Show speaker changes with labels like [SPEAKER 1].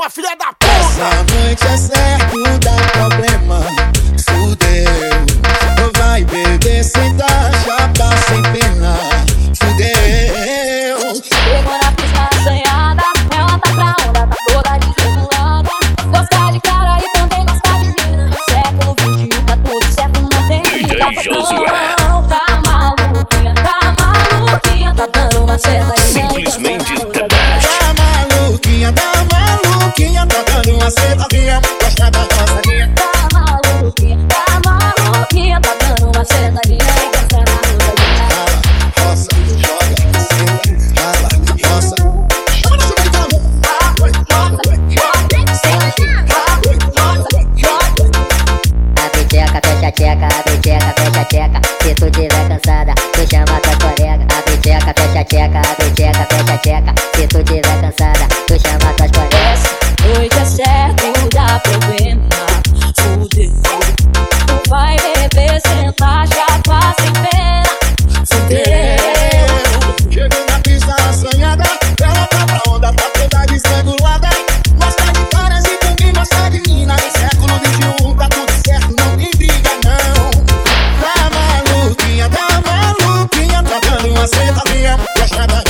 [SPEAKER 1] sua filha da puta.
[SPEAKER 2] Essa noite é certo, dá problema. Fudeu, vai beber sem dar chapa sem pena. Fudeu.
[SPEAKER 3] Pegou na pista assanhada, ela tá pra onda, tá toda desregulada. Gosta de cara e também gosta de mina. Século XXI, tá tudo certo, não tem vida. Tá maluquinha, tá dando uma seta.
[SPEAKER 4] Simplesmente the best.
[SPEAKER 2] Tá maluquinha, tá dando uma sentadinha. Gosta da dançadinha.
[SPEAKER 3] Tá maluquinha, tá dando uma sentadinha. Gosta da dançadinha.
[SPEAKER 2] Rala, roça, joga, senta, rala, roça. Chama na chuva de calma.
[SPEAKER 5] Abre tcheca, fecha tcheca, abre tcheca, fecha tcheca. Se tu tiver cansada, tu chama tua colega. Abre tcheca, fecha tcheca, abre tcheca, fecha tcheca. Se tu tiver cansada, tu chama tuas colegas.
[SPEAKER 3] Noite é certo, dá problema. Fudeu. Tu vai beber, sentar, chapa sem pena. Fudeu.
[SPEAKER 2] Chegou na pista assanhada, ela tá pra onda, tá toda desregulada. Gosta de caras e também gosta de mina. Século XXI, tá tudo certo, não tem briga não. Tá maluquinha, tá dando uma sentadinha. Gosta da